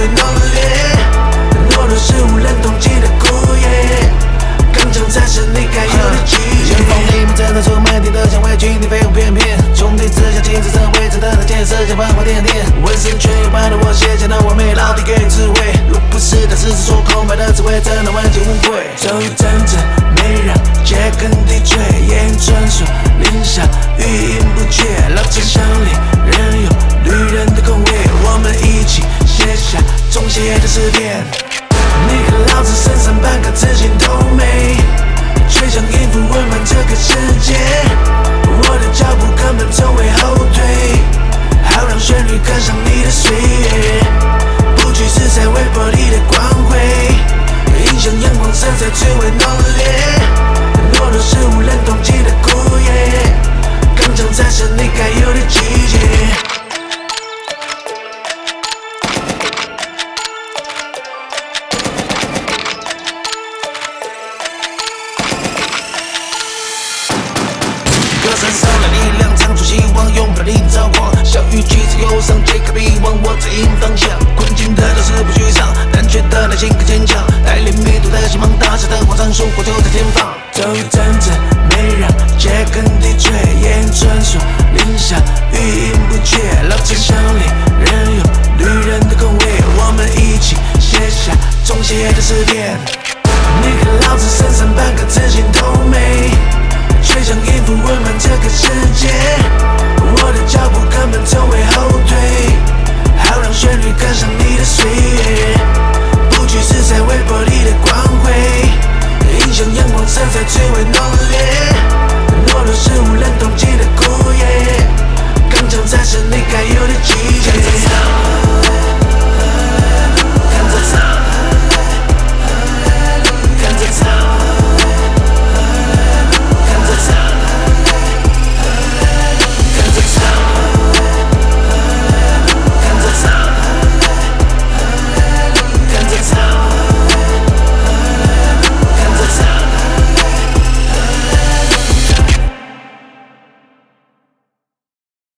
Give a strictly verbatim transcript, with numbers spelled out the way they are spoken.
浓烈。懦弱是无人统计的枯叶，刚强才是你该有的季节。 先锋里面真的出卖你的香味，群体飞舞翩翩，兄弟之下亲自成为真的的建设，想繁华点点。纹身全有版的我写下的完美，老弟给智慧。若不是他狮子说空白的智慧，真的万劫无愧。 走真正没让杰根低垂，烟雨传说，林下余音不绝，老城乡里人有旅人的空位，我们一起写下中写的诗篇。你和老子身上半个自信透美，却想应付温暖这个世界。我的脚步根本从未后退，好让旋律跟上你的岁月，不惧是在微波里的光辉，影响阳光色彩最为浓烈。懦弱是无人统计的枯叶，刚强才是你该有的季节。 歌声烧了力量，唱出希望，拥抱你朝光。小雨橘子忧伤，揭开迷惘，我指引方向。困境的都是不沮丧，胆怯的内心更坚强。带领迷途的希望，大势的广场，曙光就在前方。 走一阵子，没让杰根低垂，烟雨传说，林下余音不绝，老城乡里人有旅人的空位，我们一起写下中写的诗篇。